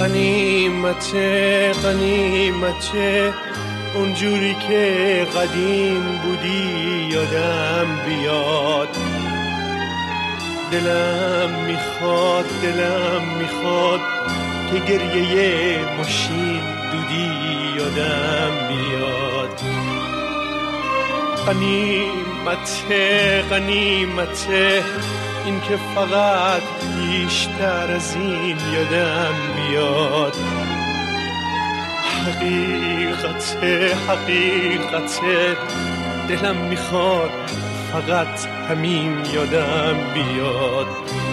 قنیمته اونجوری که قدیم بودی یادم بیاد. دلم میخواد که گریه ماشین دودی یادم بیاد. قنیمته این که فقط بیشتر از این یادم بیاد. حقیقته دلم میخواد فقط همین یادم بیاد.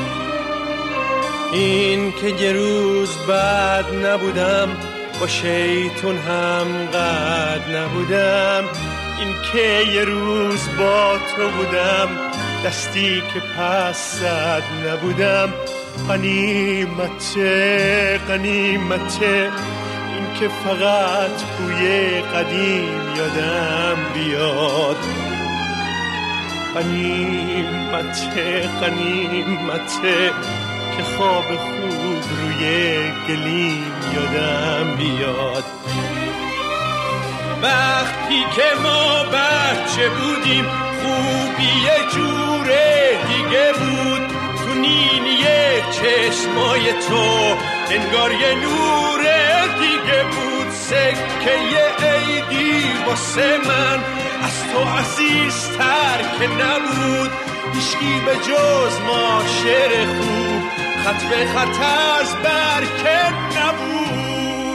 این که یه روز بعد نبودم با شیطون هم قد نبودم. این که یه روز با تو بودم دستی که پس زد نبودم. قنیمته این که فقط بوی قدیم یادم بیاد. قنیمته که خواب خوب روی گلیم یادم بیاد. وقتی که ما بچه بودیم خوبی یه جوره دیگه بود. تو نینیه چشمای تو انگار یه نور دیگه بود. سکه یه عیدی واسه من از تو عزیزتر که نبود. هیچکی به جز ما شعر خوب خط به خط از بر که نبود.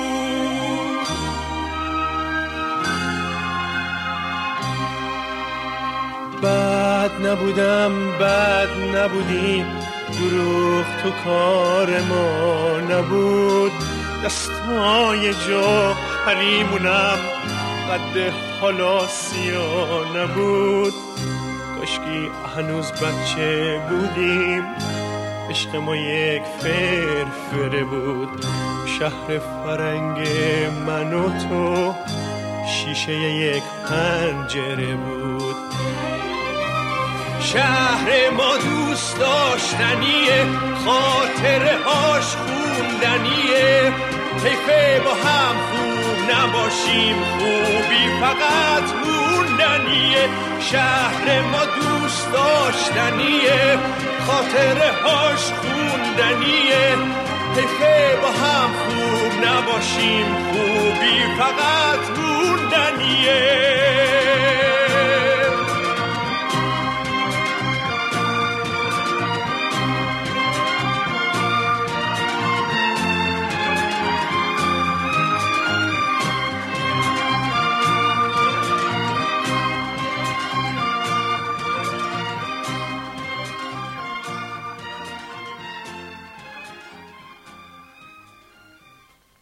بد نبودی دروغ تو کار ما نبود. دستای جوهریمونم قد حالا سیا نبود. کاشکی هنوز بچه بودیم عشق ما یک فرفره بود. شهر فرنگ من و تو شیشه یک پنجره بود. شهر ما دوست داشتنیه خاطره هاش خوندنیه. حیفه با هم خوب نباشیم خوبی فقط موندنیه. شهر ما دوست داشتنیه خاطره هاش خوندنیه. حیفه با هم خوب نباشیم خوبی فقط موندنیه.